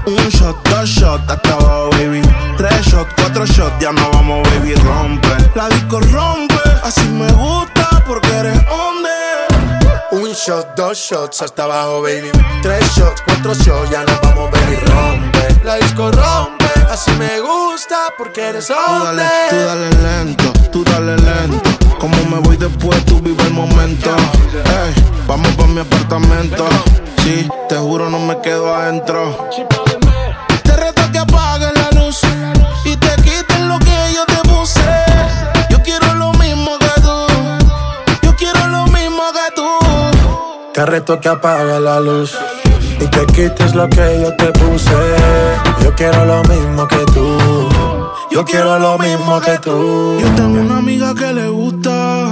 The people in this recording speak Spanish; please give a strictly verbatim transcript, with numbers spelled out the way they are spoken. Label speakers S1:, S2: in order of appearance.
S1: Un shot, dos shots, hasta abajo, baby. Tres shots, cuatro shots, ya no vamos, baby, rompe. La disco rompe, así me gusta porque eres hombre.
S2: Un shot, dos shots, hasta abajo, baby. Tres shots, cuatro shots, ya nos vamos, baby, rompe. La disco rompe, así me gusta porque eres hombre.
S1: Tú dale, tú dale lento, tú dale lento. Como me voy después, tú vive el momento. Ey, vamos pa' mi apartamento. Sí, te juro no me quedo adentro. Te reto que apagues la luz y te quites lo que yo te puse. Yo quiero lo mismo que tú. Yo quiero lo mismo que tú.
S2: Te reto que apagues la luz y te quites lo que yo te puse. Yo quiero lo mismo que tú. Yo quiero lo mismo que tú.
S1: Yo tengo una amiga que le gusta